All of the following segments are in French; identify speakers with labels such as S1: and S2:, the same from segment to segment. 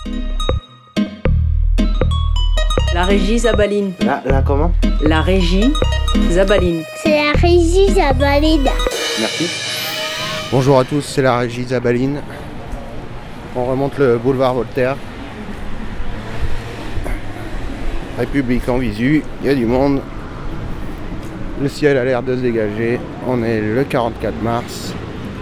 S1: La régie Zabaline.
S2: La comment?
S1: La régie Zabaline.
S3: C'est la régie Zabaline.
S2: Merci. Bonjour à tous, c'est la régie Zabaline. On remonte le boulevard Voltaire. République en visu, il y a du monde. Le ciel a l'air de se dégager. On est le 44 mars.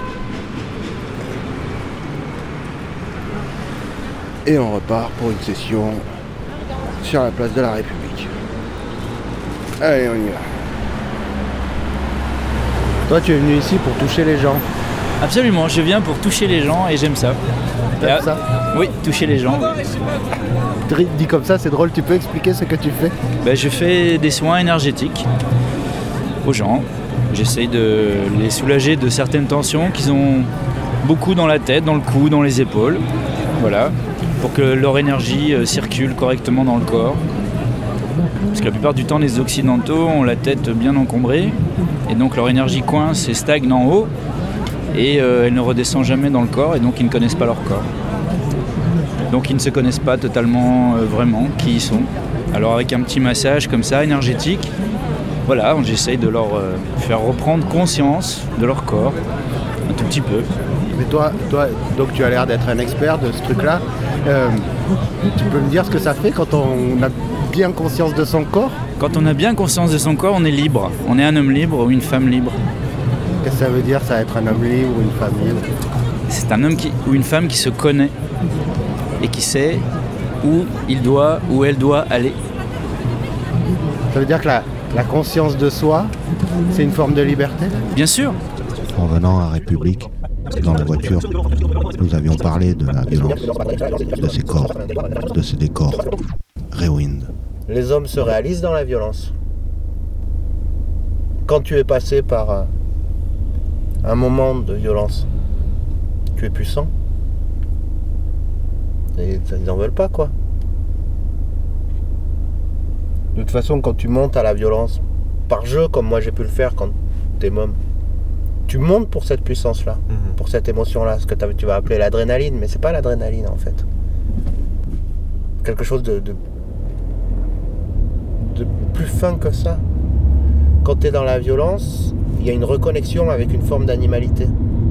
S2: Et on repart pour une session sur la place de la République. Allez, on y va. Toi, tu es venu ici pour toucher les gens.
S4: Absolument, je viens pour toucher les gens et j'aime ça.
S2: T'aimes ça?
S4: Oui, toucher les gens.
S2: Dit comme ça, c'est drôle. Tu peux expliquer ce que tu fais?
S4: Je fais des soins énergétiques aux gens. J'essaye de les soulager de certaines tensions qu'ils ont beaucoup dans la tête, dans le cou, dans les épaules. Voilà, pour que leur énergie circule correctement dans le corps. Parce que la plupart du temps, les occidentaux ont la tête bien encombrée et donc leur énergie coince et stagne en haut et elle ne redescend jamais dans le corps et donc ils ne connaissent pas leur corps. Donc ils ne se connaissent pas totalement vraiment qui ils sont. Alors avec un petit massage comme ça, énergétique, voilà, j'essaye de leur faire reprendre conscience de leur corps, un tout petit peu.
S2: Mais toi, donc tu as l'air d'être un expert de ce truc-là. Tu peux me dire ce que ça fait quand on a bien conscience de son corps?
S4: Quand on a bien conscience de son corps, on est libre. On est un homme libre ou une femme libre.
S2: Qu'est-ce que ça veut dire, ça, être un homme libre ou une femme libre?
S4: C'est un homme ou une femme qui se connaît et qui sait où il doit, où elle doit aller.
S2: Ça veut dire que la conscience de soi, c'est une forme de liberté?
S4: Bien sûr.
S5: En venant à République, dans la voiture, nous avions parlé de la violence, de ces corps, de ces décors. Rewind.
S2: Les hommes se réalisent dans la violence. Quand tu es passé par un moment de violence, tu es puissant. Et ils n'en veulent pas, quoi. De toute façon, quand tu montes à la violence, par jeu, comme moi j'ai pu le faire quand t'es môme, tu montes pour cette puissance-là, pour cette émotion-là, ce que tu vas appeler l'adrénaline, mais c'est pas l'adrénaline en fait. Quelque chose de plus fin que ça. Quand tu es dans la violence, il y a une reconnexion avec une forme d'animalité.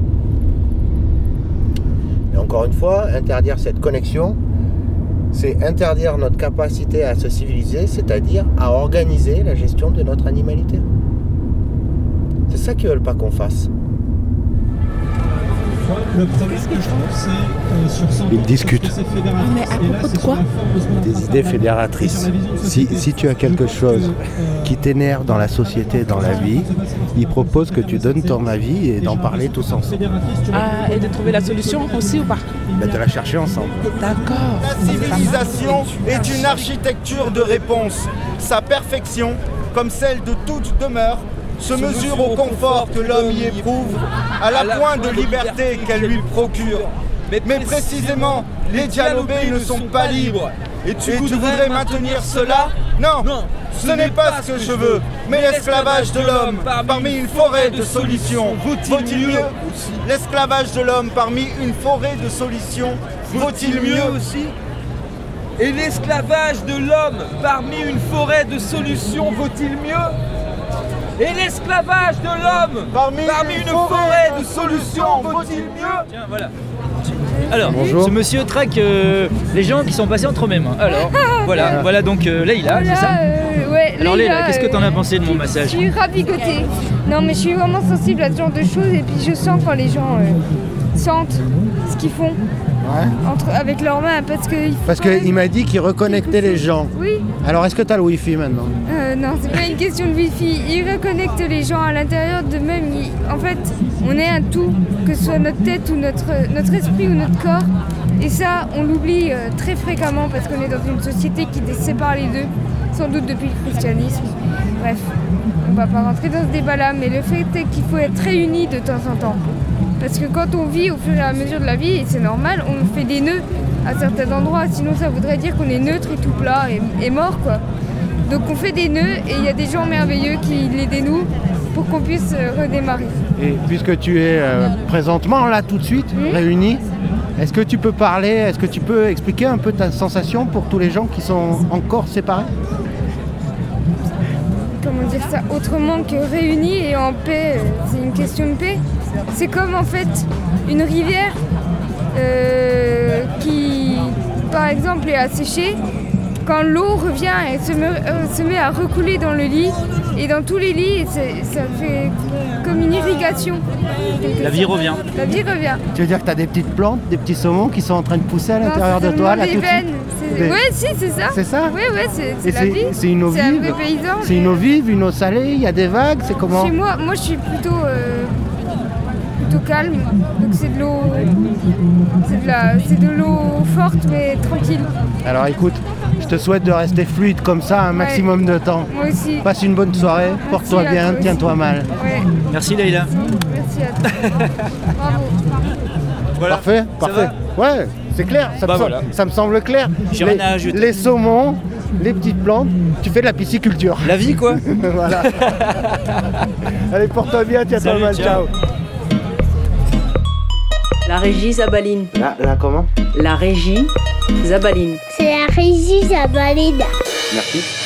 S2: Et encore une fois, interdire cette connexion, c'est interdire notre capacité à se civiliser, c'est-à-dire à organiser la gestion de notre animalité. C'est ça qu'ils veulent pas qu'on fasse.
S6: Le problème que je trouve, c'est sur 100 ans,
S2: ils discutent.
S3: Mais à propos de quoi?
S2: Des idées fédératrices. Si tu as quelque chose qui t'énerve dans la société, dans la vie, ils proposent que tu donnes ton avis et d'en parler tous ensemble.
S7: Et de trouver la solution aussi ou pas?
S2: De la chercher ensemble.
S7: D'accord.
S8: La civilisation est une architecture de réponse. Sa perfection, comme celle de toute demeure, se mesure au confort que l'homme y éprouve, à la pointe de liberté qu'elle lui procure. Mais précisément, les dialobés ne sont pas libres. Et tu voudrais maintenir cela? Non, ce n'est pas ce que je veux, mais l'esclavage de l'homme parmi une forêt de solutions. Vaut-il mieux? L'esclavage de l'homme parmi une forêt de solutions, vaut-il mieux aussi?
S9: Et l'esclavage de l'homme parmi une forêt de solutions, vaut-il mieux? Et l'esclavage de l'homme parmi une forêt de solutions, vaut-il mieux?
S4: Tiens, voilà. Alors,
S2: bonjour.
S4: Ce monsieur traque les gens qui sont passés entre mes mains. Alors, voilà donc Leïla, c'est ça?
S10: Ouais,
S4: alors Leïla, qu'est-ce que t'en as pensé de mon massage?
S10: Je suis rabigotée. Non, mais je suis vraiment sensible à ce genre de choses et puis je sens quand les gens sentent ce qu'ils font avec leurs mains parce
S2: qu'il m'a dit qu'il reconnectait les gens.
S10: Oui.
S2: Alors est-ce que tu as le Wi-Fi maintenant?
S10: Non, c'est pas une question de Wi-Fi. Il reconnecte les gens à l'intérieur d'eux-mêmes. En fait, on est un tout, que ce soit notre tête ou notre esprit ou notre corps. Et ça, on l'oublie très fréquemment parce qu'on est dans une société qui sépare les deux, sans doute depuis le christianisme. Bref, on va pas rentrer dans ce débat-là, mais le fait est qu'il faut être réunis de temps en temps. Parce que quand on vit au fur et à mesure de la vie, et c'est normal, on fait des nœuds à certains endroits. Sinon, ça voudrait dire qu'on est neutre et tout plat et mort, quoi. Donc on fait des nœuds et il y a des gens merveilleux qui les dénouent pour qu'on puisse redémarrer.
S2: Et puisque tu es présentement là tout de suite, réunis, Est-ce que tu peux parler, est-ce que tu peux expliquer un peu ta sensation pour tous les gens qui sont encore séparés?
S10: Comment dire ça autrement que réunis et en paix, c'est une question de paix. C'est comme en fait une rivière qui, par exemple, est asséchée. Quand l'eau revient, elle se met à recouler dans le lit et dans tous les lits, ça fait comme une irrigation.
S4: La vie revient.
S10: La vie revient.
S2: Tu veux dire que tu as des petites plantes, des petits saumons qui sont en train de pousser à l'intérieur de toi là tout de suite?
S10: Ouais, si, c'est ça.
S2: C'est ça?
S10: Oui, c'est la vie.
S2: C'est une eau vive.
S10: C'est un vrai paysan.
S2: C'est une eau vive, une eau salée, il y a des vagues, c'est comment?
S10: Chez moi, je suis plutôt calme. Donc c'est de l'eau. C'est de l'eau forte mais tranquille.
S2: Alors écoute, je te souhaite de rester fluide comme ça un maximum de temps.
S10: Moi aussi.
S2: Passe une bonne soirée, porte-toi bien, tiens-toi mal.
S10: Ouais.
S4: Merci Leïla.
S10: Merci à toi. Bravo.
S4: Voilà.
S2: Parfait, parfait. Ouais, c'est clair, ça me semble clair.
S4: J'ai rien à ajouter.
S2: Les saumons, les petites plantes, tu fais de la pisciculture.
S4: La vie quoi.
S2: Voilà. Allez, porte-toi bien, tiens-toi mal, ciao.
S1: La régie Zabaline.
S2: Là, comment?
S1: La régie Zabaline.
S3: C'est la régie Zabaline.
S2: Merci.